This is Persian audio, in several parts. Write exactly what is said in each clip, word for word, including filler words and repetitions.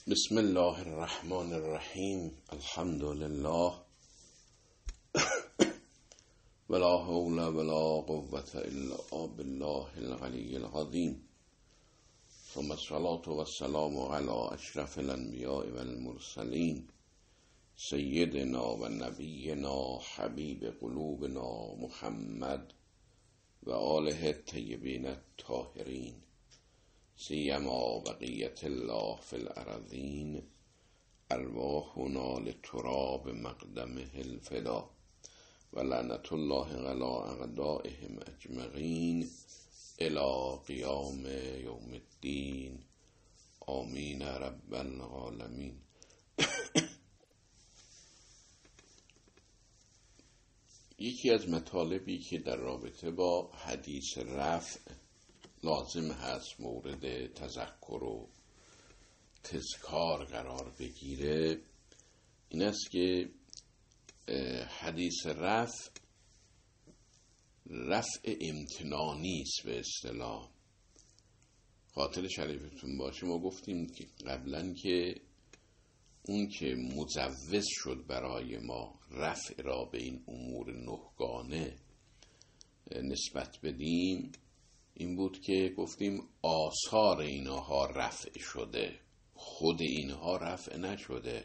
بسم الله الرحمن الرحیم. الحمد لله ولا حول ولا قوة الا بالله العلی العظیم. ثم الصلاة والسلام على اشرف الانبیاء والمرسلین سیدنا و نبینا حبیب قلوبنا محمد و آله الطیبین الطاهرین، سیما بقیت الله فی الارضین، ارواحنا لتراب مقدمه الفدا و لعنت الله علی اعدائهم اجمعین الی قیام یوم الدین. آمین رب العالمین. یکی از مطالبی که در رابطه با حدیث رفع لازم هست مورد تذکر و تذکار قرار بگیره این است که حدیث رفع رفع امتنانی است به اصطلاح. خاطر شریفتون باشه ما گفتیم که قبلا که اون که مجوز شد برای ما رفع را به این امور نهگانه نسبت بدیم این بود که گفتیم آثار اینها رفع شده، خود اینها رفع نشده.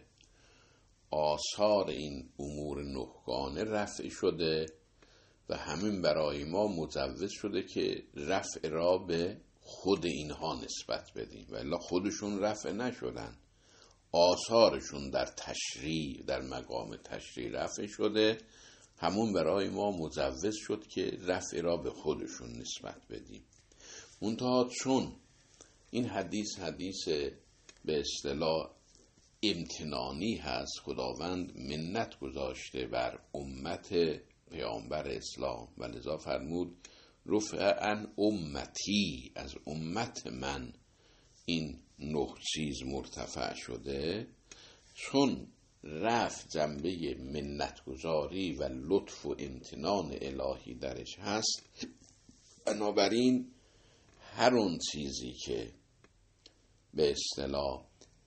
آثار این امور نهگانه رفع شده و همین برای ما مجوز شده که رفع را به خود اینها نسبت بدیم و الا خودشون رفع نشدن. آثارشون در تشریع، در مقام تشریع رفع شده، همون برای ما مجوز شد که رفع را به خودشون نسبت بدیم. منتها چون این حدیث حدیث به اصطلاح امتنانی هست، خداوند منت گذاشته بر امت پیامبر اسلام و لذا فرمود رفع عن امتی، از امت من این نه چیز مرتفع شده. چون رفع جنبه منتگذاری و لطف و امتنان الهی درش هست، بنابراین هر اون چیزی که به اصطلاح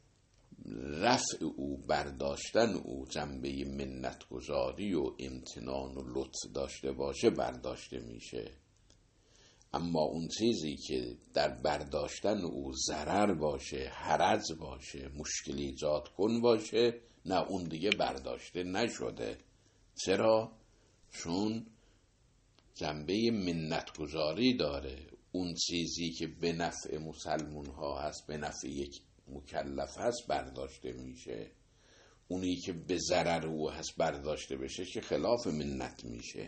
رفع او، برداشتن او جنبه منتگذاری و امتنان و لطف داشته باشه برداشته میشه. اما اون چیزی که در برداشتن او ضرر باشه، حرج باشه، مشکلی ایجاد کن باشه، نه اون دیگه برداشته نشده. چرا؟ چون جنبه منتگذاری داره. اون چیزی که به نفع مسلمون ها هست، به نفع یک مکلف هست برداشته میشه. اونی که به ضرر او هست برداشته بشه که خلاف منت میشه.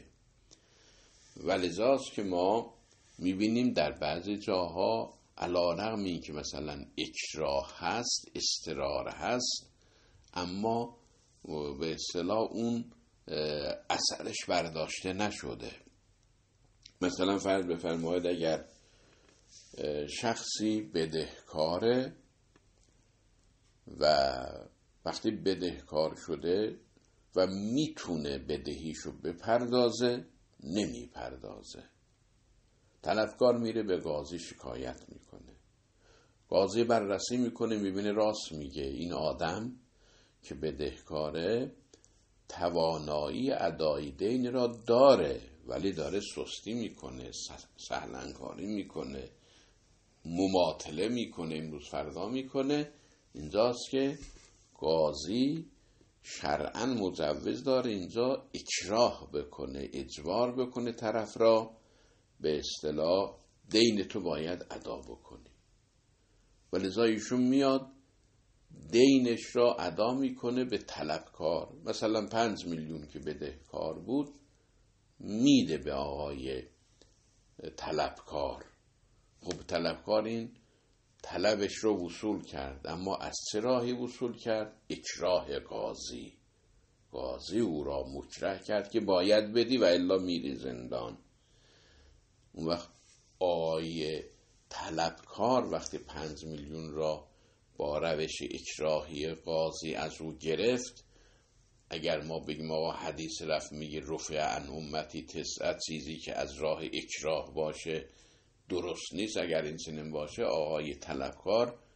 ولذاست که ما میبینیم در بعضی جاها علی رغم این که مثلا اکراه هست، استرار هست، اما به اصطلاح اون اثرش برداشته نشده. مثلا فرض بفرمایید اگر شخصی بدهکاره و وقتی بدهکار شده و میتونه بدهیشو بپردازه نمیپردازه، طلبکار میره به قاضی شکایت میکنه. قاضی بررسی میکنه، میبینه راست میگه، این آدم که بدهکاره توانایی ادای دین را داره ولی داره سستی میکنه، سهلنگاری میکنه، مماطله میکنه، امروز فردا میکنه. اینجاست که قاضی شرعاً مجوز داره اینجا اکراه بکنه، اجبار بکنه طرف را، به اصطلاح دین تو باید ادا بکنی. ولذا ایشون میاد دینش را ادا میکنه به طلبکار. مثلا پنج میلیون که بدهکار بود میده به آقای طلبکار. خب طلبکار این طلبش رو وصول کرد، اما از چه راهی وصول کرد؟ اکراه قاضی. قاضی او را مکره کرد که باید بدی و الا میری زندان. اون وقت آقای طلبکار وقتی پنج میلیون را با روش اکراهی قاضی از او گرفت، اگر ما بگیم آقا حدیث رفع میگه رفع عن امتی تسعه، چیزی که از راه اکراه باشه درست نیست. اگر این چنین باشه آقای طلبکار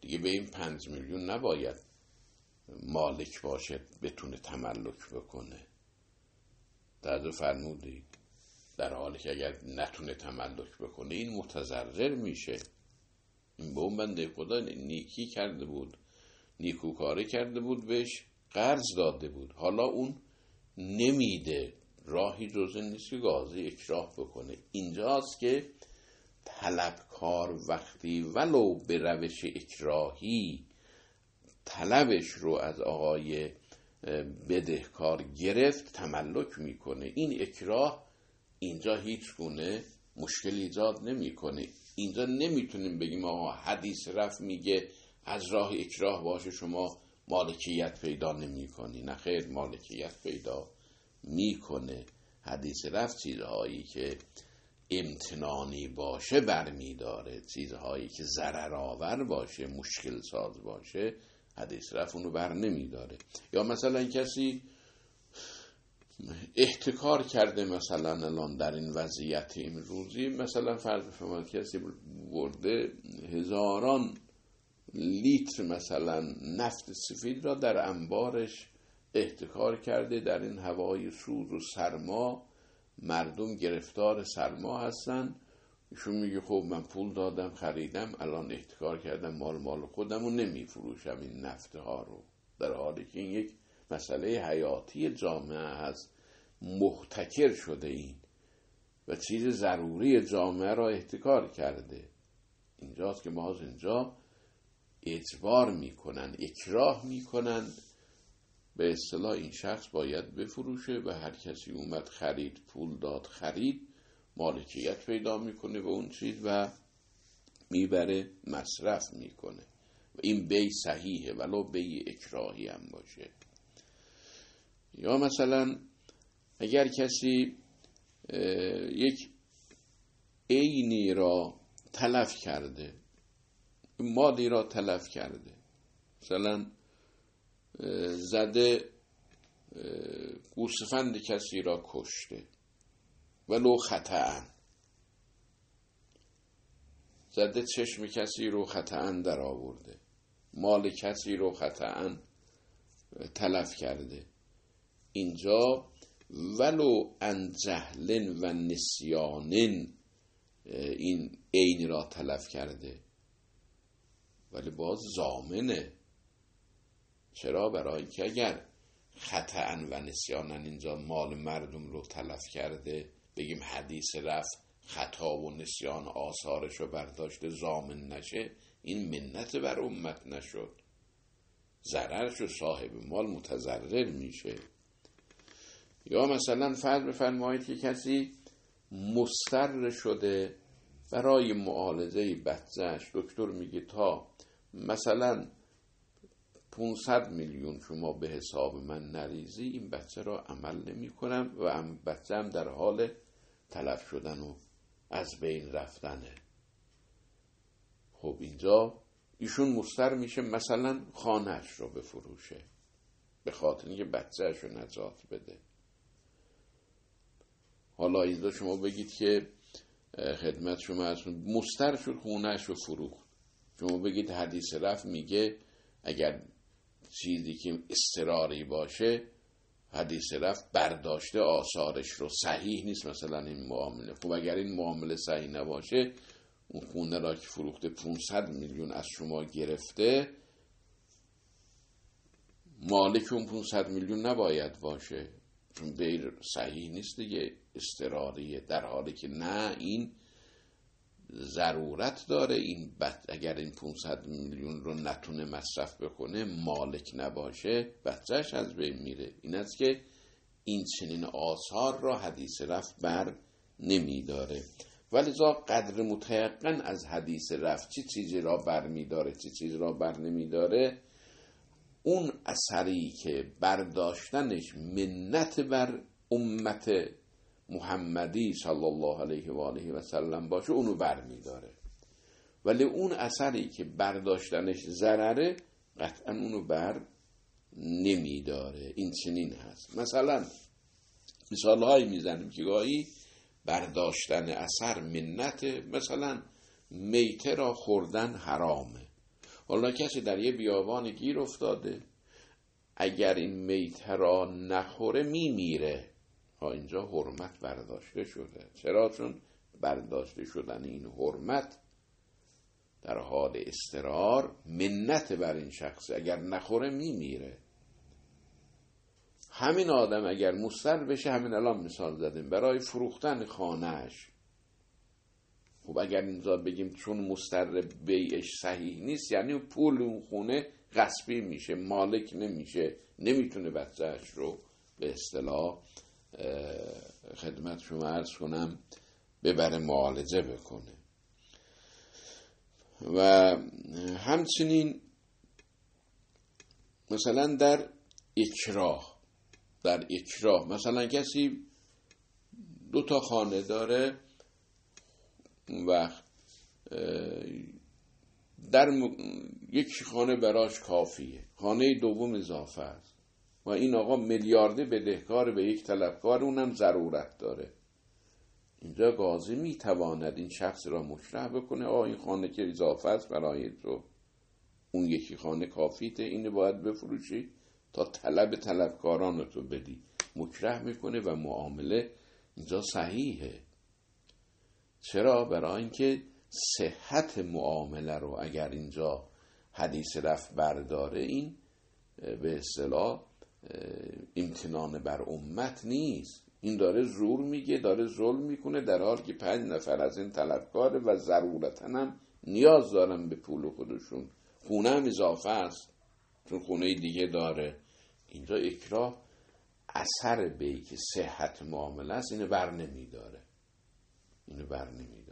دیگه به این پنج میلیون نباید مالک باشه بتونه تملک بکنه. در فرمودید در حالی که اگر نتونه تملک بکنه این متضرر میشه. این به اون بنده خدا نیکی کرده بود، نیکوکاری کرده بود، بهش قرض داده بود، حالا اون نمیده، راهی جز این نیست که قاضی اکراه بکنه. اینجاست که طلبکار وقتی ولو به روش اکراهی طلبش رو از آقای بدهکار گرفت تملک میکنه. این اکراه اینجا هیچ گونه مشکل ایجاد نمیکنه. اینجا نمیتونیم بگیم آقا حدیث رفع میگه از راه اکراه باشه شما مالکیت پیدا نمیکنی. نه خیر، مالکیت پیدا میکنه. حدیث رفع چیزهایی که امتنانی باشه برمیداره، چیزهایی که ضرر آور باشه، مشکل ساز باشه، حدیث رفع اونو بر نمیداره. یا مثلا کسی احتکار کرده، مثلا الان در این وضعیت امروزی مثلا فرض شما کسی برده هزاران لیتر مثلا نفت سفید را در انبارش احتکار کرده، در این هوای سوز و سرما مردم گرفتار سرما هستن، ایشون میگه خب من پول دادم خریدم، الان احتکار کردم، مال مال خودم و نمی فروشم این نفت ها رو، در حالی که این یک مسئله حیاتی جامعه هست. محتکر شده این و چیز ضروری جامعه را احتکار کرده. اینجاست که باز اینجا اجبار میکنن، اکراه میکنن، به اصطلاح این شخص باید بفروشه و هر کسی اومد خرید، پول داد خرید، مالکیت پیدا میکنه به اون چیز و میبره مصرف میکنه و این بی صحیحه ولو بی اکراهی هم باشه. یا مثلا اگر کسی یک عینی را تلف کرده، مالی را تلف کرده، مثلا زده گوسفند کسی را کشته ولو خطأ، زده چشم کسی رو خطأ در آورده، مال کسی رو خطأ تلف کرده، اینجا ولو ان جهل و نسیان این عین را تلف کرده، ولی باز ضامنه. چرا؟ برای اینکه اگر خطأ و نسیانا اینجا مال مردم رو تلف کرده، بگیم حدیث رفع خطا و نسیان آثارش رو برداشته، ضامن نشه، این منت بر امت نشد، ضررش و صاحب مال متضرر میشه. یا مثلا فرض بفرمایید که کسی مضطر شده برای معالجه بچه‌اش، دکتر میگه تا مثلا پانصد میلیون شما به حساب من نریزی این بچه را عمل نمی کنم و بچه هم در حال تلف شدن و از بین رفتنه. خب اینجا ایشون مضطر میشه مثلا خانه‌اش رو بفروشه به خاطر اینکه بچه‌اش رو نجات بده. حالا اینجا شما بگید که خدمت شما هستون مضطر شد خونه‌اش رو فروخت، شما بگید حدیث رفع میگه اگر چیزی که اضطراری باشه حدیث رفع برداشته آثارش رو، صحیح نیست مثلا این معامله. خب اگر این معامله صحیح نباشه، اون خونه را که فروخته پانصد میلیون از شما گرفته، مالک اون پانصد میلیون نباید باشه، چون غیر صحیح نیست دیگه، اضطراریه، در حالی که نه، این ضرورت داره. این بچه اگر این پانصد میلیون رو نتونه مصرف بکنه، مالک نباشه، بچهش از بین میره. این است که این چنین آثار را حدیث رفع بر نمیداره. ولی ذا قدر متیقن از حدیث رفع چی چیزی را بر میداره، چی چیزی را بر نمیداره، اون اثری که برداشتنش منت بر امت محمدی صلی الله علیه و آله و سلم باشه، اونو بر میداره. ولی اون اثری که برداشتنش ضرره، قطعا اونو بر نمیداره. این چنین هست. مثلا مثال هایی میزنیم که گاهی برداشتن اثر منت، مثلا میته را خوردن حرامه، حالا کسی در یه بیابان گیر افتاده، اگر این میته را نخوره میمیره. ها اینجا حرمت برداشته شده. چرا؟ چون برداشته شدن این حرمت در حال اضطرار منت بر این شخص، اگر نخوره میمیره. همین آدم اگر مضطر بشه، همین الان مثال زدیم برای فروختن خانهش، خب اگر اینجا بگیم چون مضطر بیعش صحیح نیست، یعنی پول اون خونه غصبی میشه، مالک نمیشه، نمیتونه بچه‌اش رو به اصطلاح خدمت شما عرض کنم ببره معالجه بکنه. و همچنین مثلا در اکراه، در اکراه مثلا کسی دو تا خانه داره و در یک خانه براش کافیه، خانه دوم اضافه است و این آقا میلیاردی بدهکار به یک طلبکار، اونم ضرورت داره. اینجا قاضی میتواند این شخص را مکره بکنه، آه این خانه که اضافه است برای تو، اون یکی خانه کافیته، اینو باید بفروشی تا طلب طلبکاران تو بدی. مکره میکنه و معامله اینجا صحیحه. چرا؟ برای اینکه صحت معامله رو اگر اینجا حدیث رفع برداره، این به اصطلاح امتنان بر امت نیست، این داره زور میگه، داره ظلم میکنه، در حالی که پنج نفر از این طلبکاره و ضرورتاً هم نیاز دارن به پول خودشون، خونه هم اضافه است چون خونه دیگه داره. اینجا اکراه اثر به که صحت معامله است اینو بر نمیداره، اینو بر نمیداره.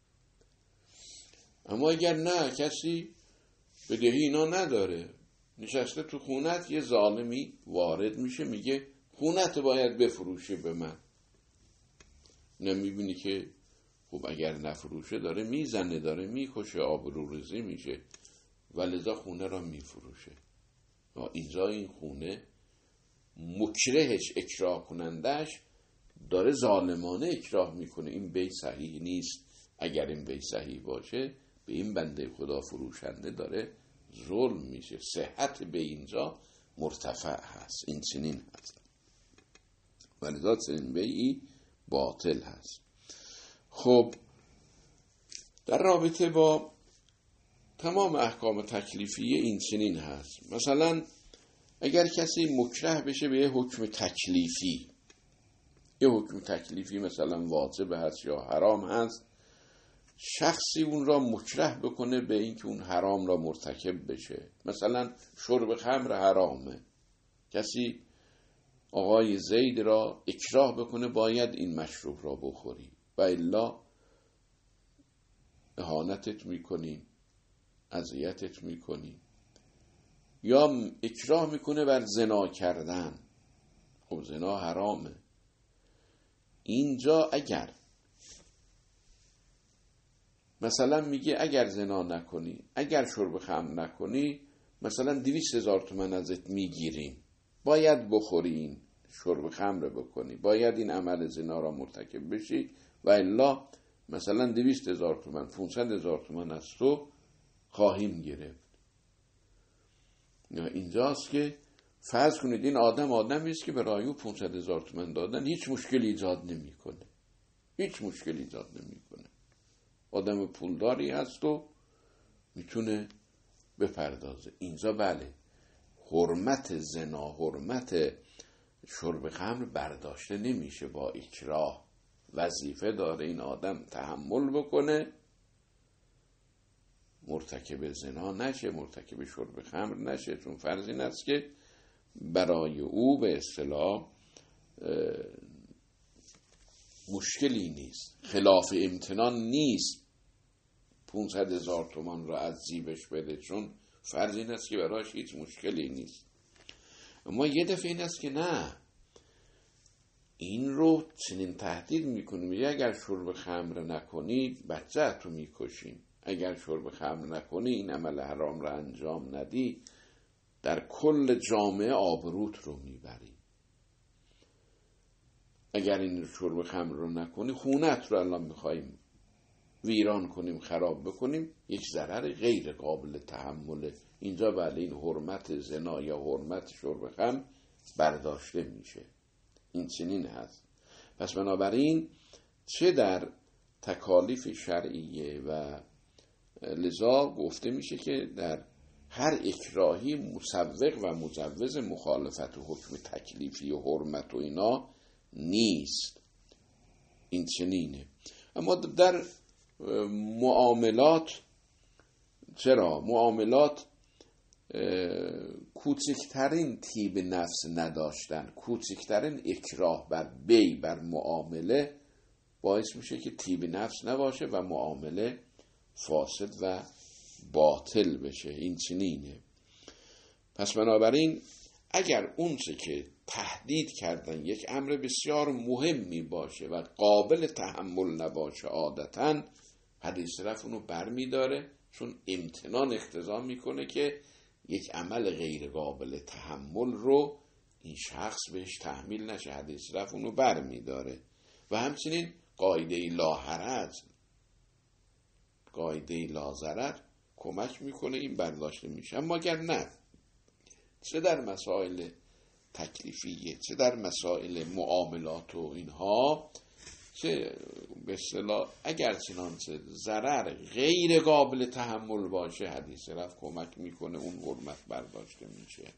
اما اگر نه، کسی بدهی اینا نداره، نشسته تو خونت، یه ظالمی وارد میشه میگه خونت باید بفروشی به من، نمیبینی که خب اگر نفروشه داره میزنه، داره میکشه، آبروریزی میشه، ولذا خونه را میفروشه. اینجا این خونه مکرهش، اکراه کنندش داره ظالمانه اکراه میکنه، این بیع صحیح نیست. اگر این بیع صحیح باشه، به این بنده خدا فروشنده داره ظلم میشه، صحت به اینجا مرتفع هست، این چنین هست، ولذا چنین بیعی باطل هست. خب در رابطه با تمام احکام تکلیفیه این چنین هست. مثلا اگر کسی مکره بشه به یه حکم تکلیفی، یه حکم تکلیفی مثلا واجب هست یا حرام هست، شخصی اون را مکره بکنه به اینکه اون حرام را مرتکب بشه. مثلا شرب خمر حرامه، کسی آقای زید را اکراه بکنه باید این مشروب را بخوری و الا اهانتت میکنیم، اذیتت میکنیم. یا اکراه میکنه بر زنا کردن، خب زنا حرامه. اینجا اگر مثلا میگه اگر زنا نکنی، اگر شرب خمر نکنی، مثلا دویست هزار تومن ازت میگیریم، باید بخوری این شرب خمر بکنی، باید این عمل زنا را مرتکب بشی و الا مثلا دویست هزار تومن، پونصد هزار تومن از تو خواهیم گرفت. اینجاست که فرض کنید این آدم آدمی است که برای او پونصد هزار تومن دادن هیچ مشکلی ایجاد نمیکنه، هیچ مشکلی ایجاد نمیکنه، آدم پولداری هست و میتونه بپردازه. اینجا بله حرمت زنا، حرمت شرب خمر برداشته نمیشه با اکراه، وظیفه داره این آدم تحمل بکنه، مرتکب زنا نشه، مرتکب شرب خمر نشه، چون فرض این است که برای او به اصطلاح مشکلی نیست، خلاف امتنان نیست پونصد هزار تومان را از جیبش بده، چون فرض این است که برایش هیچ مشکلی نیست. اما یه دفعه این است که نه، این رو چنین تهدید میکنیم، میگه اگر شرب خمر نکنی بچه تو میکشیم، اگر شرب خمر نکنی، این عمل حرام را انجام ندی، در کل جامعه آبروت رو میبری، اگر این شرب خمر رو نکنی خونت رو الان میخواییم ویران کنیم، خراب بکنیم، یک ضرر غیر قابل تحمله. اینجا ولی این حرمت زنا یا حرمت شرب خمر برداشته میشه. این چنین هست. پس بنابراین چه در تکالیف شرعیه و لذا گفته میشه که در هر اکراهی مسوق و مجوز مخالفت و حکم تکلیفی و حرمت و اینا نیست. این چنینه. اما در معاملات چرا؟ معاملات کوچکترین طیب نفس نداشتن، کوچکترین اکراه بر بی بر معامله باعث میشه که طیب نفس نباشه و معامله فاسد و باطل بشه. این چنینه. پس بنابراین اگر اون چه که تهدید کردن یک امر بسیار مهمی باشه و قابل تحمل نباشه، عادتاً حدیث رفع اونو بر می داره، چون امتنان اقتضا میکنه که یک عمل غیر قابل تحمل رو این شخص بهش تحمیل نشه. حدیث رفع اونو بر می داره. و همچنین قاعده لا حرج، قاعده لا ضرر کمک میکنه این برداشته میشه. اما اگر نه، چه در مسائل تکلیفیه چه در مسائل معاملات و اینها، چه به اصطلاح اگر چنانچه ضرر غیر قابل تحمل باشه، حدیث رفع کمک میکنه اون حرمت برداشته میشه.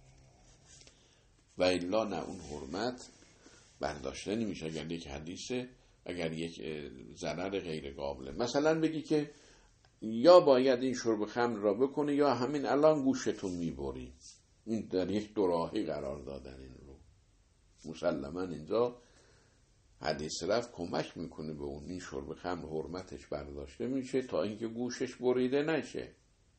و الا نه، اون حرمت برداشته نمیشه. اگر یک حدیثه، اگر یک ضرر غیر قابل، مثلا بگی که یا باید این شرب خمر را بکنه یا همین الان گوشتون میبری، این در یک دوراهی قرار دادن این رو. مسلما اینجا حدیث رفع کمک میکنه به اون، این شرب خمر حرمتش برداشته میشه تا اینکه گوشش بریده نشه.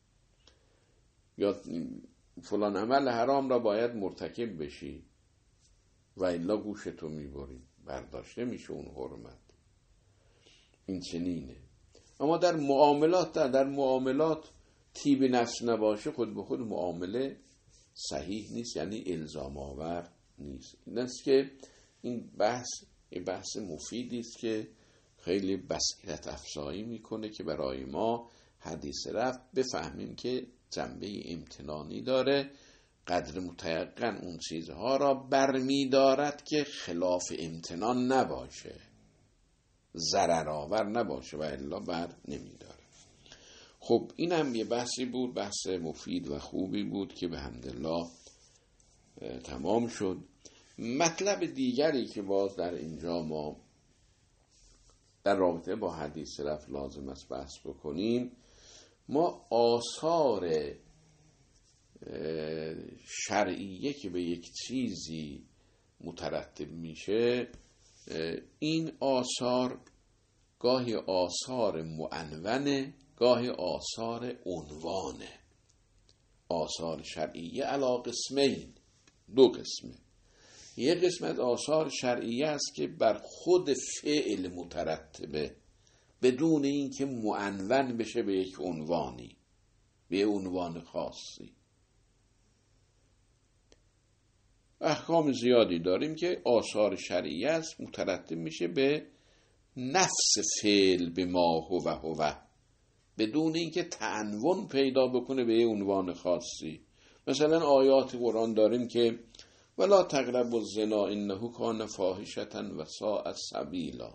یا فلان عمل حرام را باید مرتکب بشی و الا گوشتو میبری، برداشته میشه اون حرمت. این چنینه. اما در معاملات در, در معاملات طیب نفس نباشه، خود به خود معامله صحیح نیست، یعنی الزام آور نیست. این است که این بحث یه بحث مفیدی است که خیلی بصیرت افزایی میکنه که برای ما حدیث رفع بفهمیم که جنبه امتنانی داره، قدر متیقن اون چیزها را برمی دارد که خلاف امتنان نباشه، ضرر آور نباشه و الا بر نمی داره. خب این هم یه بحثی بود، بحث مفید و خوبی بود که به حمدالله تمام شد. مطلب دیگری که باز در اینجا ما در رابطه با حدیث رفع لازم است بحث بکنیم، ما آثار شرعیه که به یک چیزی مترتب میشه، این آثار گاهی آثار معنونه، گاهی آثار عنوانه. آثار شرعیه علی قسمین، دو قسمه. یک قسمت آثار شرعیه است که بر خود فعل مترتبه بدون اینکه معنون بشه به یک عنوانی، به عنوان خاصی. احکام زیادی داریم که آثار شرعیه است، مترتب میشه به نفس فعل به ما هو هو بدون اینکه تعنون پیدا بکنه به عنوان خاصی. مثلا آیات قرآن داریم که ولا تقربوا الزنا انه کان فاحشة و ساء سبیلا،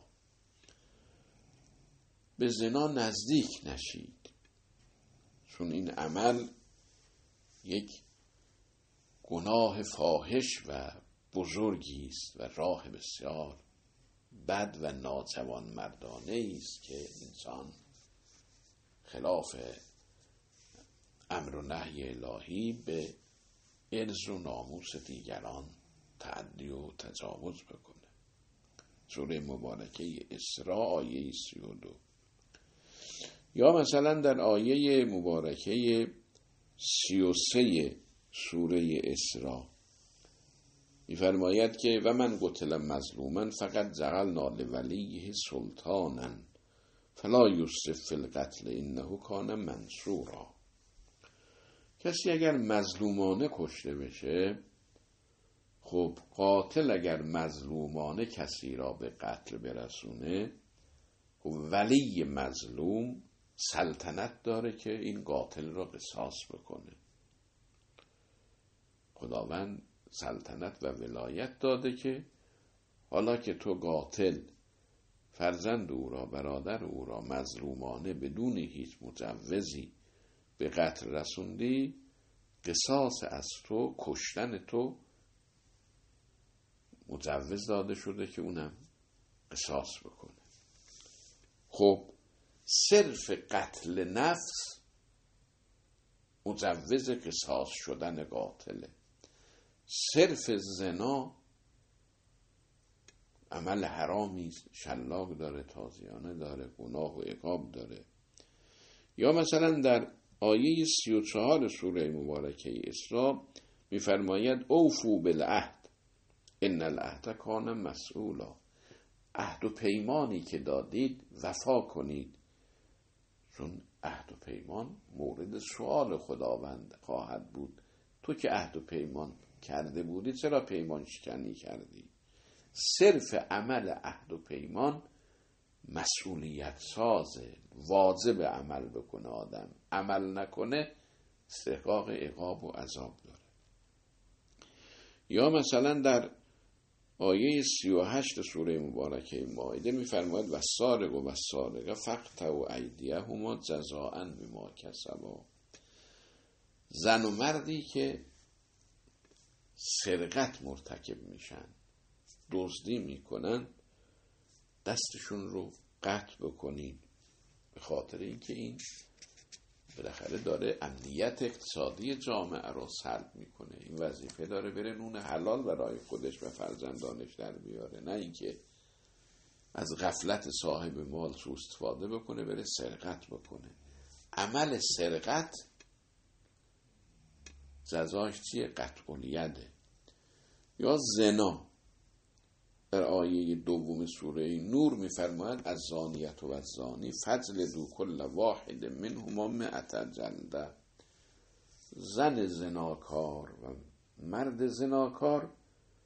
به زنا نزدیک نشید، چون این عمل یک گناه فاحش و بزرگی است و راه بسیار بد و ناتوان مردانه است که انسان خلاف امر و نهی الهی به عرض و ناموس دیگران تعدی و تجاوز بکنه. سوره مبارکه اسراء آیه سی و دو. یا مثلا در آیه مبارکه سی و سه سوره اسراء می‌فرماید که و من قتل مظلوما فقط جعلنا لولیه سلطانا فلا یسرف فی القتل انه کان منصورا. کسی اگر مظلومانه کشته بشه، خب قاتل اگر مظلومانه کسی را به قتل برسونه، ولی مظلوم سلطنت داره که این قاتل را قصاص بکنه. خداوند سلطنت و ولایت داده که حالا که تو قاتل فرزند او را، برادر او را مظلومانه بدون هیچ مجوزی به قتل رسوندی، قصاص از تو، کشتن تو مجوز داده شده که اونم قصاص بکنه. خب صرف قتل نفس مجوز قصاص شدن قاتله. صرف زنا عمل حرامی است، شلاق داره، تازیانه داره، گناه و عقاب داره. یا مثلا در آیه سی و چهار سوره مبارکه اسراء می‌فرماید اوفوا بالعهد ان العهد کان مسئولا. عهد و پیمانی که دادید وفا کنید، چون عهد و پیمان مورد سؤال خداوند خواهد بود. تو که عهد و پیمان کرده بودی چرا پیمان شکنی کردی؟ صرف عمل عهد و پیمان مسئولیت سازه، واجب عمل بکنه. آدم عمل نکنه استحقاق عقاب و عذاب داره. یا مثلا در آیه سی و هشت سوره مبارکه مائده می‌فرماید و السارق و السارقه فاقطعوا ایدیهما جزاء بما کسبا. زن و مردی که سرقت مرتکب میشن، دزدی میکنن، دستشون رو قطع بکنید، به خاطر اینکه این بالاخره داره امنیت اقتصادی جامعه رو سلب میکنه. این وظیفه داره بره نون حلال برای خودش و فرزندانش در بیاره، نه اینکه از غفلت صاحب مال سوء استفاده بکنه بره سرقت بکنه. عمل سرقت جزاش چیه؟ قطع الیده. یا زنا در آیه دوم سوره نور می‌فرماید از زانیت و از زانی فضل دو کل واحد منهما مئة جلده. زن زناکار و مرد زناکار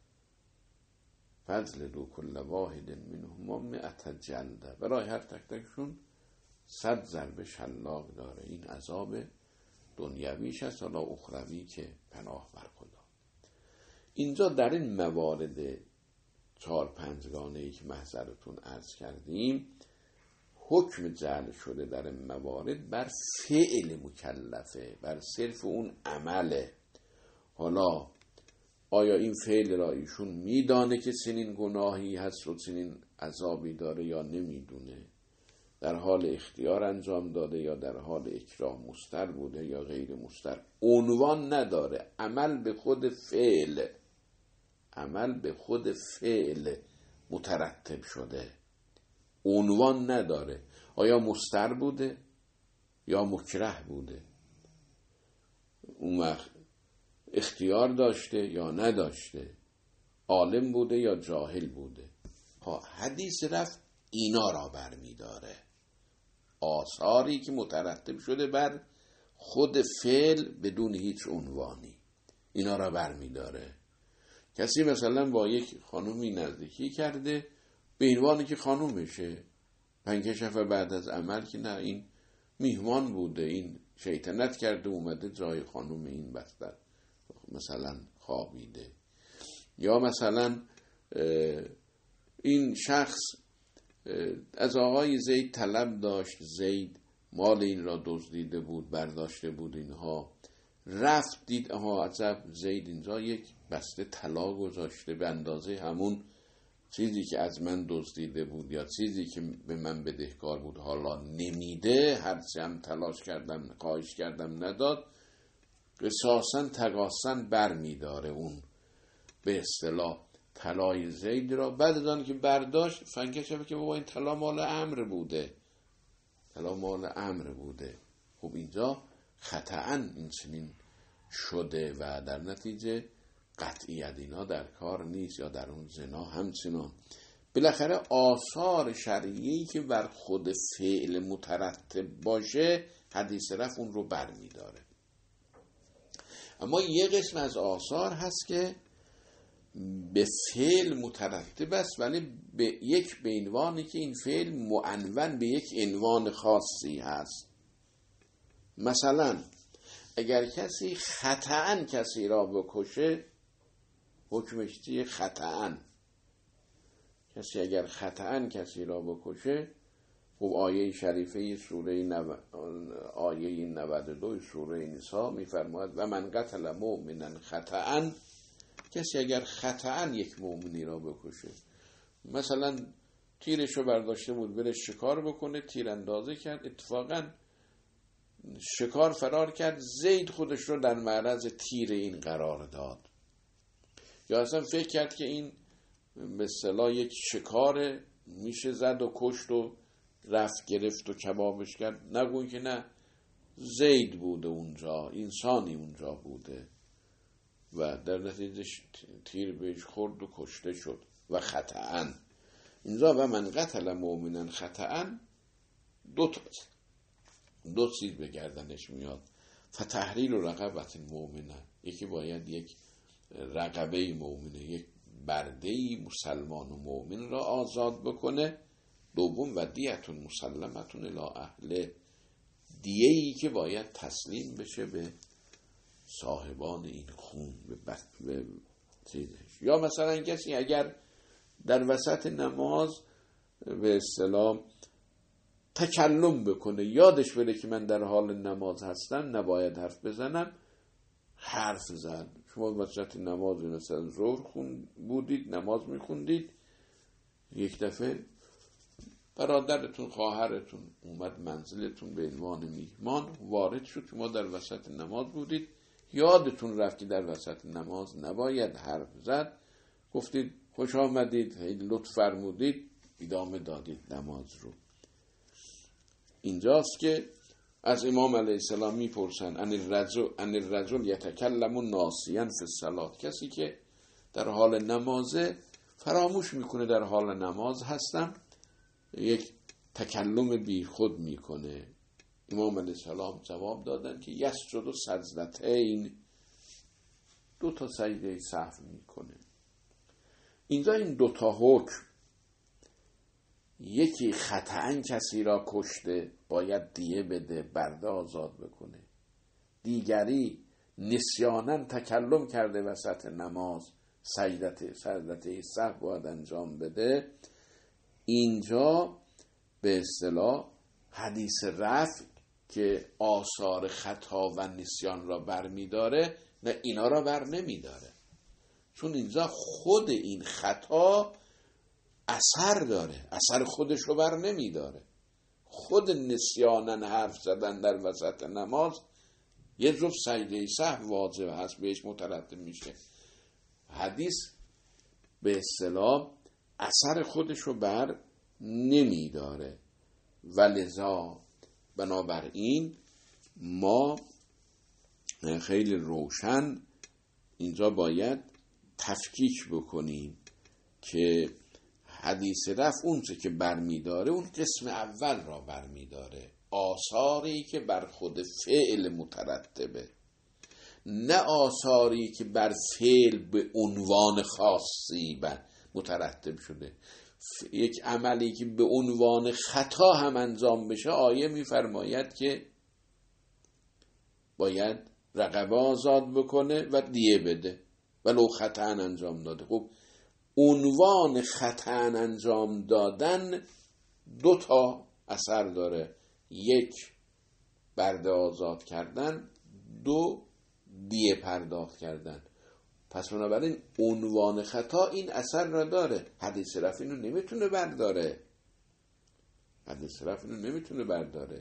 فضل دو کل واحد منهما مئة جلده، برای هر تک تکشون صد ضربه شلاق داره. این عذاب دنیویش است، حالا اخروی که پناه بر خدا. اینجا در این موارد چهار پنجگانه ای که محضرتون عرض کردیم حکم جعل شده در این موارد بر فعل مکلفه، بر صرف اون عمله. حالا آیا این فعل را ایشون میدانه که چنین گناهی هست و چنین عذابی داره یا نمیدونه؟ در حال اختیار انجام داده یا در حال اکراه مستر بوده یا غیر مستر؟ عنوان نداره. عمل به خود فعل، عمل به خود فعل مترتب شده، عنوان نداره. آیا مستر بوده یا مکره بوده؟ اون وقت اختیار داشته یا نداشته؟ عالم بوده یا جاهل بوده؟ ها، حدیث رفت اینا را برمی داره. آثاری که مترتب شده بر خود فعل بدون هیچ عنوانی، اینا را برمی داره. کسی مثلا با یک خانومی نزدیکی کرده به عنوانی که خانومشه، پنکشف بعد از عمل که نه این میهمان بوده، این شیطنت کرده اومده جای خانوم این بستر مثلا خوابیده. یا مثلا این شخص از آقای زید طلب داشت، زید مال این را دزدیده بود، برداشته بود، اینها رفت دید اها عجب زید اینجا یک بسته طلا گذاشته به اندازه همون چیزی که از من دزدیده بود یا چیزی که به من بدهکار بود، حالا نمیده، هرچی هم تلاش کردم خواهش کردم نداد، قصاصاً تقاصاً بر میداره اون به اصطلاح طلای زید را. بعد از آن که برداشت فنکشف که بابا این طلا مال امر بوده، طلا مال امر بوده. خب اینجا خطأً این چنین شده و در نتیجه قطعیت اینا در کار نیست، یا در اون زنا همچنان. بالاخره آثار شرعیه‌ای که بر خود فعل مترتب باشه حدیث رفع اون رو بر می داره. اما یه قسم از آثار هست که به فعل مترتب است، ولی به یک به عنوانی که این فعل معنون به یک عنوان خاصی هست. مثلا اگر کسی خطأً کسی را بکشه، حکمش چیه؟ خطأً. کسی اگر خطأً کسی را بکشه، خب آیه شریفه سوره نو... آیه نود و دو سوره نساء میفرماید و من قتل مؤمنا خطأً، کسی اگر خطأً یک مؤمنی را بکشه، مثلا تیرشو برداشته بود بره شکار بکنه، تیر اندازه کرد، اتفاقاً شکار فرار کرد، زید خودش رو در معرض تیر این قرار داد، یا اصلا فکر کرد که این به اصطلاح یک شکار میشه زد و کشت و رفت گرفت و کبابش کرد، نگوین که نه، زید بوده اونجا، انسانی اونجا بوده و در نتیجه تیر بهش خورد و کشته شد و خطأً. اینجا و من قتل مؤمنا خطأً دو تا دو چیز به گردنش میاد. فتحریل و رقبت مؤمنه، یکی باید یک رقبه مؤمنه، یک برده مسلمان و مؤمن را آزاد بکنه. دوم و دیتون مسلمتون الی اهله، دیه‌ای که باید تسلیم بشه به صاحبان این خون، به, بط... به چیزش. یا مثلا کسی اگر در وسط نماز به اصطلاح تکلم بکنه، یادش بره که من در حال نماز هستم، نباید حرف بزنم، حرف زد. شما وسط نماز مثلا ظهر خون بودید، نماز میخوندید، یک دفعه برادرتون خواهرتون اومد منزلتون به عنوان میهمان، وارد شد، شما در وسط نماز بودید، یادتون رفت که در وسط نماز نباید حرف زد، گفتید خوش آمدید، لطف فرمودید، ادامه دادید نماز رو. اینجاست که از امام علیه السلام میپرسن ان الرجل ان الرجل یتکلم ناسیا فی الصلاة، کسی که در حال نمازه فراموش میکنه در حال نماز هستم، یک تکلم بی خود میکنه. امام علیه السلام جواب دادن که یسجد سجدتین، دو تا سجده سهو میکنه. اینجا این دو تا حکم، یکی خطأً کسی را کشته باید دیه بده، برده آزاد بکنه، دیگری نسیاناً تکلم کرده وسط نماز، سجده سجده سهو باید انجام بده. اینجا به اصطلاح حدیث رفع که آثار خطا و نسیان را برمیداره، نه اینا را بر نمیداره، چون اینجا خود این خطا اثر داره، اثر خودش رو بر نمی داره. خود نسیانن حرف زدن در وسط نماز یه جفت سجده سهو واجب هست، بهش مترتب میشه. حدیث به اصطلاح اثر خودش رو بر نمی داره، ولذا بنابراین ما خیلی روشن اینجا باید تفکیک بکنیم که حدیث رفع اون چه که برمیداره اون قسم اول را برمیداره، آثاری که بر خود فعل مترتبه، نه آثاری که بر فعل به عنوان خاصی مترتب شده. یک عملی که به عنوان خطا هم انجام بشه، آیه میفرماید که باید رقبه آزاد بکنه و دیه بده ولو خطا انجام داده. خب عنوان خطا انجام دادن دو تا اثر داره، یک برده آزاد کردن، دو دیه پرداخت کردن. پس بنابراین عنوان خطا این اثر را داره. حدیث رفع اینو نمیتونه برداره، حدیث رفع اینو نمیتونه برداره.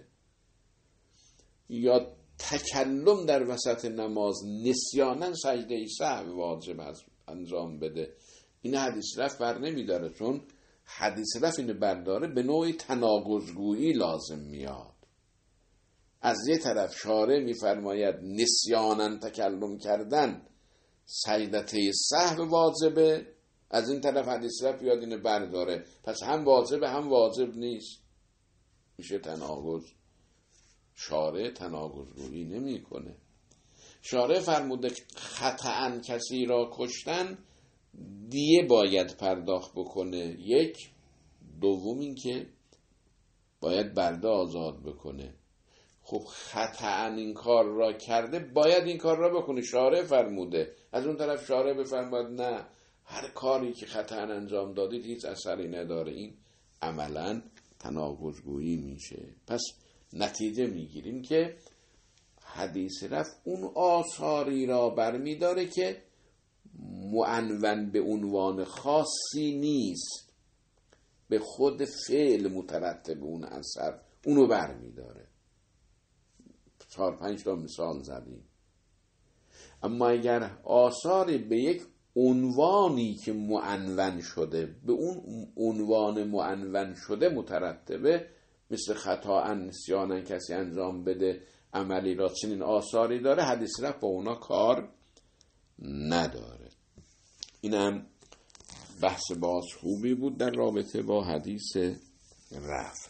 یا تکلم در وسط نماز نسیاناً سجده سهو واجب هست انجام بده، این حدیث رفع بر نمیداره، چون حدیث رفع اینو برداره به نوعی تناقض‌گویی لازم میاد. از یه طرف شارع میفرماید نسیاناً تکلم کردن سجده سهو واجبه، از این طرف حدیث رفع بیاد اینو برداره، پس هم واجبه هم واجب نیست، میشه تناقض. شارع تناقض‌گویی نمی‌کنه. شارع فرموده خطأً کسی را کشتن دیه باید پرداخت بکنه، یک. دوم این که باید برده آزاد بکنه. خب خطأ این کار را کرده، باید این کار را بکنه، شارع فرموده. از اون طرف شارع بفرماد نه، هر کاری که خطأ انجام دادید هیچ اثری نداره، این عملا تناقض‌گویی میشه. پس نتیجه میگیریم که حدیث رفع اون آثاری را برمیداره که معنون به عنوان خاصی نیست، به خود فعل مترتب اون اثر اونو برمیداره. چهار پنج تا مثال زدیم. اما اگر آثاری به یک عنوانی که معنون شده، به اون عنوان معنون شده مترتبه، مثل خطا نسیانا کسی انجام بده عملی را چنین آثاری داره، حدیث رفع با اونا کار نداره. اینم بحث باز خوبی بود در رابطه با حدیث رفع.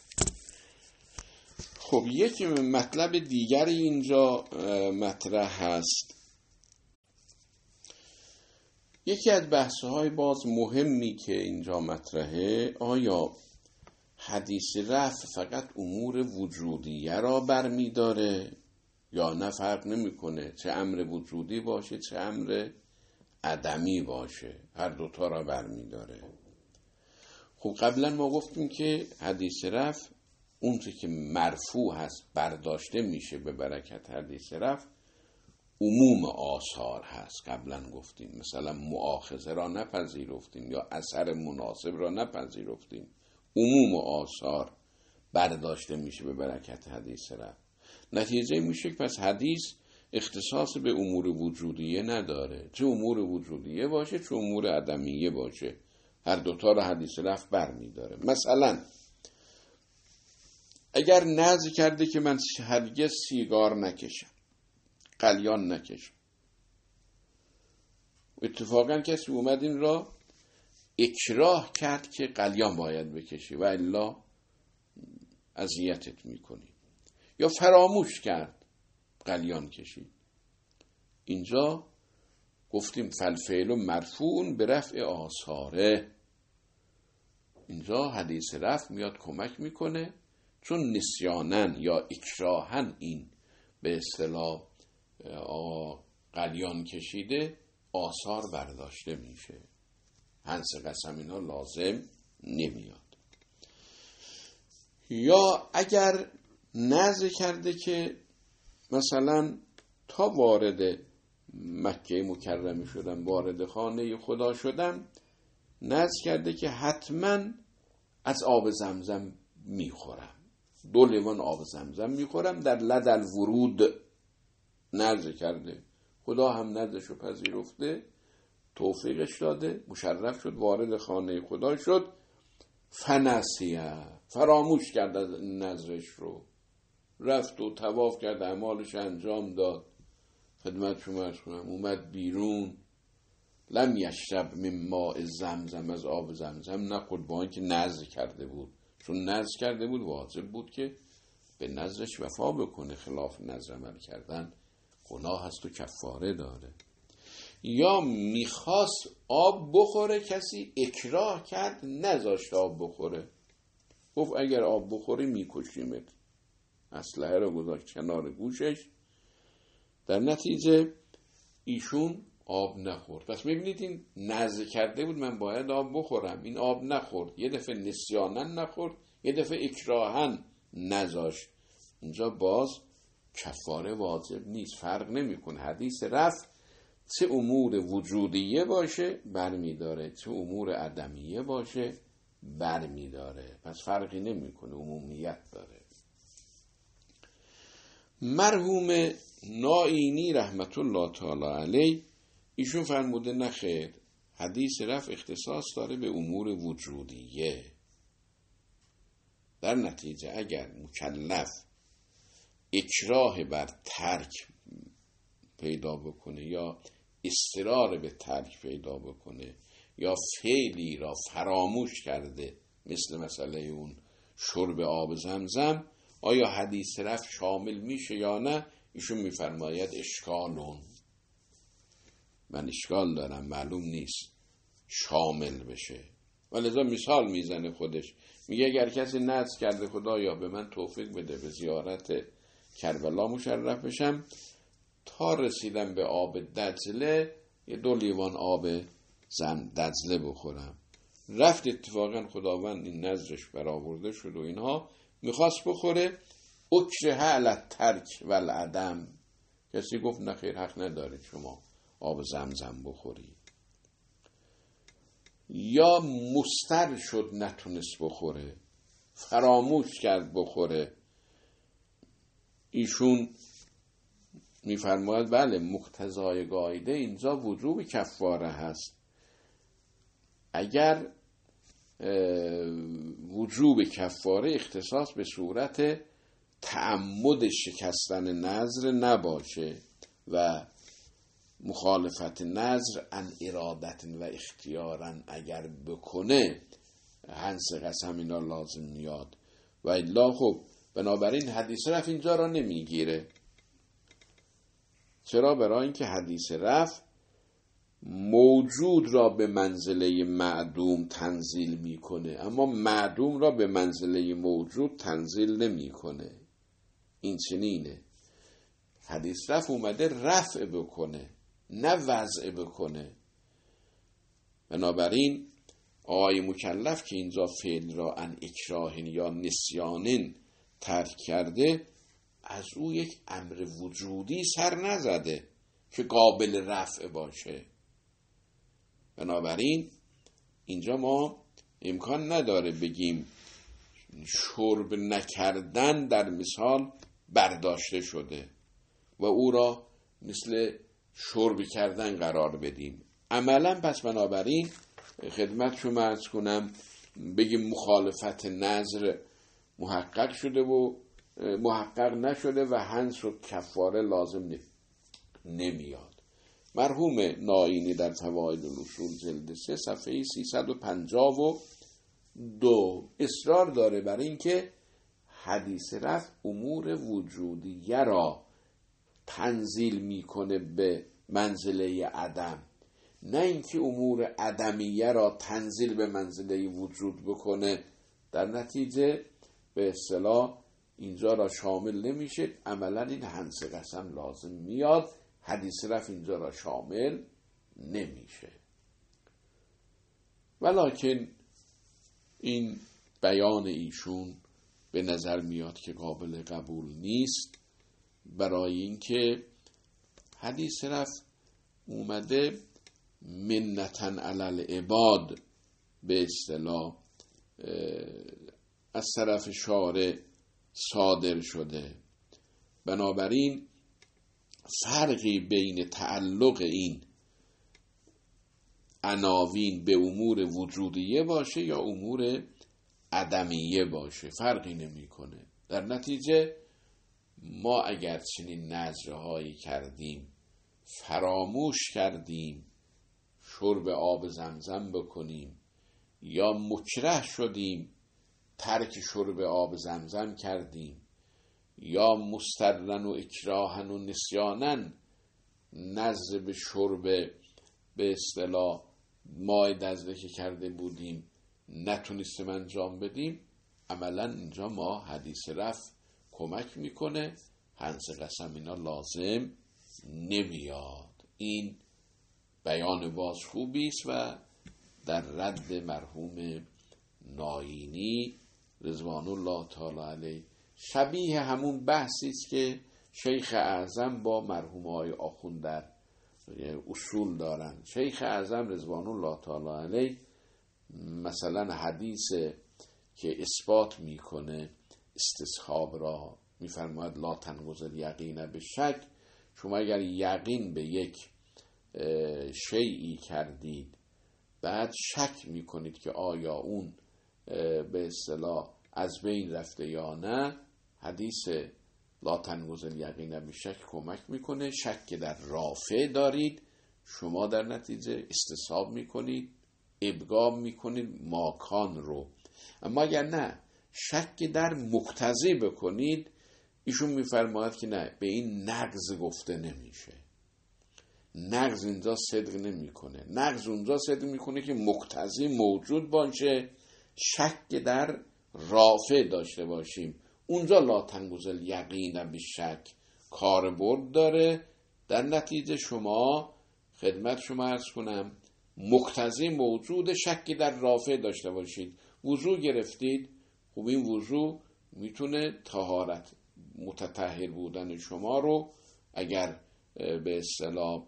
خب یک مطلب دیگری اینجا مطرح هست. یکی از بحث‌های باز مهمی که اینجا مطرحه، آیا حدیث رفع فقط امور وجودیه را برمی‌داره یا نه؟ فرق نمی‌کنه چه امر وجودی باشه چه امر عدمی باشه، هر دوتا را برمی‌داره. خب قبلا ما گفتیم که حدیث رفع اون چه که مرفوع هست برداشته میشه به برکت حدیث رفع عموم آثار هست. قبلا گفتیم مثلا مؤاخذه را نپذیرفتیم یا اثر مناسب را نپذیرفتیم، عموم آثار برداشته میشه به برکت حدیث رفع. نتیجه میشه که پس حدیث اختصاص به امور وجودیه نداره، چه امور وجودیه باشه چه امور عدمیه باشه، هر دوتا را حدیث رفع برمیداره. مثلا اگر نذر کرده که من هرگز سیگار نکشم، قلیان نکشم، اتفاقا کسی اومد این را اکراه کرد که قلیان باید بکشی و الا اذیتت میکنی، یا فراموش کرد قلیان کشی، اینجا گفتیم فالفعل مرفوع به رفع آثاره. اینجا حدیث رفع میاد کمک میکنه، چون نسیانن یا اکراهن این به اصطلاح قلیان کشیده، آثار برداشته میشه، حنس قسم اینا لازم نمیاد. یا اگر نذر کرده که مثلا تا وارد مکه مکرمه شدم، وارد خانه خدا شدم، نذر کرده که حتما از آب زمزم میخورم، دو لیوان آب زمزم میخورم در لدل ورود، نذر کرده. خدا هم نذرشو پذیرفته، توفیقش داده، مشرف شد، وارد خانه خدا شد، فنسیه، فراموش کرد از نذرش رو، رفت و طواف کرد، اعمالش انجام داد، خدمت شما عرض کنم اومد بیرون، لم یشرب من ماء زمزم، از آب زمزم نخورد، با اینکه نذر کرده بود، چون نذر کرده بود واجب بود که به نذرش وفا بکنه، خلاف نذر عمل کردن گناه هست و کفاره داره. یا میخواست آب بخوره، کسی اکراه کرد نذاشت آب بخوره، گفت اگر آب بخوری میکشیمت، اسلحه رو گذاشت کنار گوشش، در نتیجه ایشون آب نخورد. پس میبینید این نذر کرده بود من باید آب بخورم، این آب نخورد، یه دفعه نسیانن نخورد، یه دفعه اکراهن نذاشت، اینجا باز کفاره واجب نیست، فرق نمیکنه. حدیث رفع چه امور وجودیه باشه برمیداره، چه امور عدمیه باشه برمیداره، پس فرقی نمیکنه، عمومیت داره. مرحوم نائینی رحمت الله تعالی علیه ایشون فرموده نخیر، حدیث رفع اختصاص داره به امور وجودیه. در نتیجه اگر مکلف اکراه بر ترک پیدا بکنه یا اصرار به ترک پیدا بکنه یا فعلی را فراموش کرده، مثل مسئله اون شرب آب زمزم، آیا حدیث رفع شامل میشه یا نه؟ ایشون میفرماید اشکالون، من اشکال دارم، معلوم نیست، شامل بشه. ولذا مثال میزنه خودش، میگه اگر کسی نذر کرده خدایا به من توفیق بده به زیارت کربلا مشرف بشم، تا رسیدم به آب دجله یه دو لیوان آب زم دجله بخورم. رفت اتفاقا خداوند این نذرش برآورده شد و اینها، میخواست بخوره، اکره علی ترک و العدم، کسی گفت نه خیر، حق ندارید شما آب زمزم بخورید. یا مستر شد نتونست بخوره، فراموش کرد بخوره. ایشون میفرماید بله مقتضای قاعده اینجا وجوب کفاره هست. اگر وجوب کفاره اختصاص به صورت تعمد شکستن نذر نباشه و مخالفت نذر ان ارادت و اختیارا اگر بکنه حنس قسم اینا لازم میاد. و الا خب بنابراین حدیث رفع اینجا را نمیگیره. چرا؟ برای اینکه حدیث رفع موجود را به منزله معدوم تنزیل میکنه، اما معدوم را به منزله موجود تنزیل نمیکنه. این چنینه، حدیث رفع اومده رفع بکنه نه وضع بکنه. بنابراین آقای مکلف که اینجا فعل را ان اکراهن یا نسیانن ترک کرده، از او یک امر وجودی سر نزده که قابل رفع باشه. بنابراین اینجا ما امکان نداره بگیم شرب نکردن در مثال برداشته شده و او را مثل شرب کردن قرار بدیم. عملا پس بنابراین خدمت شما عرض کنم بگیم مخالفت نذر محقق شده و محقق نشده و حنس و کفاره لازم نمیاد. مرحوم ناینی در فواید الاصول جلد سه صفحه سیصد و پنجاه و دو اصرار داره بر این که حدیث رفع امور وجودیه را تنزیل میکنه به منزله عدم، نه اینکه امور عدمیه را تنزیل به منزله وجود بکنه. در نتیجه به اصطلاح اینجا را شامل نمیشه. عملا این حنس قسم لازم میاد، حدیث رفع اینجا را شامل نمیشه. ولکن این بیان ایشون به نظر میاد که قابل قبول نیست، برای اینکه حدیث رفع اومده منتن علی العباد به اصطلاح از طرف شارع صادر شده. بنابراین فرقی بین تعلق این عناوین به امور وجودیه باشه یا امور عدمیه باشه فرقی نمیکنه. در نتیجه ما اگر چنین نذرهایی کردیم، فراموش کردیم شرب آب زمزم بکنیم یا مکره شدیم ترک شرب آب زمزم کردیم یا مسترن و اکراهن و نسیانن نذر به شرب به اصطلاح مای دجله که کرده بودیم نتونستیم انجام بدیم، عملا اینجا ما حدیث رفع کمک میکنه، حنس قسم اینا لازم نمیاد. این بیان باز خوبی است و در رد مرحوم ناینی رضوان الله تعالی علیه شبیه همون بحثی است که شیخ اعظم با مرحوم آقای آخوند در اصول دارن. شیخ اعظم رضوان الله تعالی علیه مثلا حدیث که اثبات میکنه استصحاب را میفرماید لا تنقض الیقین به شک، شما اگر یقین به یک شیئی کردید بعد شک میکنید که آیا اون به اصطلاح از بین رفته یا نه، حدیث لا تنقض الیقین به شک کمک میکنه. شک که در رافع دارید شما در نتیجه استصحاب میکنید، ابقام میکنید ماکان رو. اما اگر نه شک در مقتضی بکنید، ایشون میفرماید که نه، به این نقض گفته نمیشه. نقض اینجا صدق نمیکنه. نقض اونجا صدق میکنه که مقتضی موجود باشه، شک در رافع داشته باشیم. اونجا لا تنگوز الیقین بالشک کاربرد داره. در نتیجه شما خدمت شما عرض کنم مقتضی موجود، شک در رافع داشته باشید. وضو گرفتید، خب این وضو میتونه طهارت متطهر بودن شما رو، اگر به اصطلاح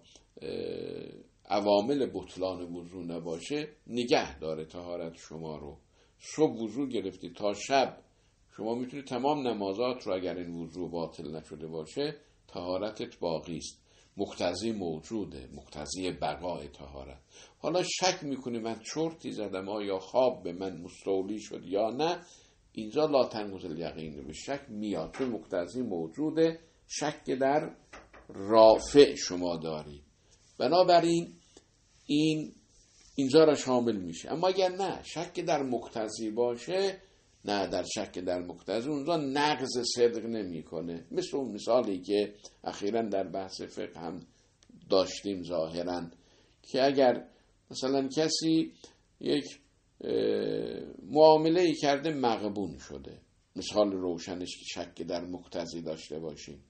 عوامل بطلان وضو نباشه، نگه داره طهارت شما رو. صبح وضو گرفتید تا شب شما میتونید تمام نمازات رو، اگر این وضو باطل نشده باشه، طهارتت باقی است. مقتضی موجوده، مقتضی بقای طهارت. حالا شک میکنی من چرتی زدم، آیا خواب به من مستولی شد یا نه، اینجا لا تنگوز الیقین به شک میاد، چون مقتضی موجوده، شک در رافع شما دارید. بنابراین این اینجا را شامل میشه. اما اگر نه شک در مقتضی باشه، نه در شک در مقتضی اونجا نقض صدق نمی کنه. مثل اون مثالی که اخیراً در بحث فقه هم داشتیم ظاهراً، که اگر مثلا کسی یک معامله ای کرده مغبون شده، مثال روشنش که شک در مقتضی داشته باشیم،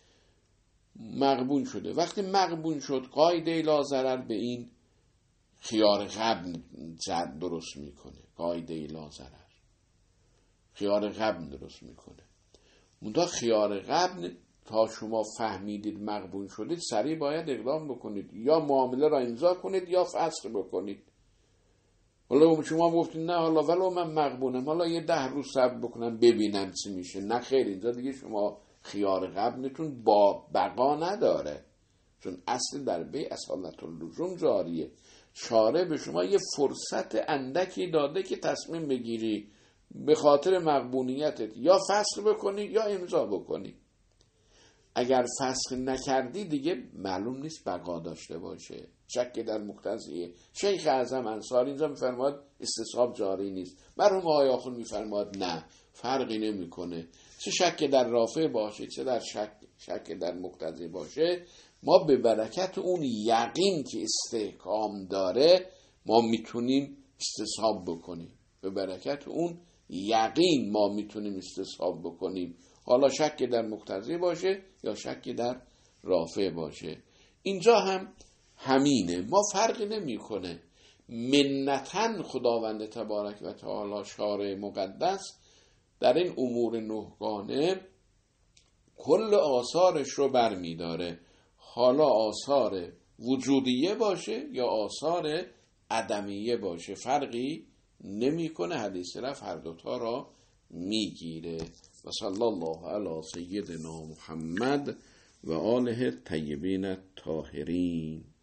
مغبون شده. وقتی مغبون شد قاعده لا ضرر به این خیار غبن درست میکنه. قاعده لا ضرر خیار غبن درست میکنه. منتها خیار غبن تا شما فهمیدید مغبون شدید، سریع باید اقدام بکنید، یا معامله را امضا کنید یا فسخ بکنید. حالا شما گفتید نه حالا ولو من مغبونم، حالا یه ده روز صبر بکنم ببینم چی میشه. نه خیر، اینجا دیگه شما خیار غبنتون با بقا نداره، چون اصل در بی اصالت اللزوم جاریه. شارع به شما یه فرصت اندکی داده که تصمیم بگیری به خاطر مغبونیتت یا فسخ بکنی یا امضا بکنی. اگر فسخ نکردی دیگه معلوم نیست بقا داشته باشه. شک در مقتضیه. شیخ اعظم انصاری اینجا میفرماید استصحاب جاری نیست. مرحوم آقای آخوند میفرماید نه، فرقی نمیکنه چه شک در رافع باشه چه در شک شک در مقتضی باشه. ما به برکت اون یقین که استحکام داره ما میتونیم استصحاب بکنیم. به برکت اون یقین ما میتونیم استصحاب بکنیم، حالا شک در مقتضی باشه یا شک در رافع باشه. اینجا هم همینه، ما فرقی نمیکنه. منتن خداوند تبارک و تعالی شارع مقدس در این امور نهگانه کل آثارش رو برمی داره، حالا آثار وجودیه باشه یا آثار عدمیه باشه، فرقی نمیکنه. حدیث رفع هر دوتا را میگیره. و صلی الله علی سیدنا محمد و آله الطیبین الطاهرین.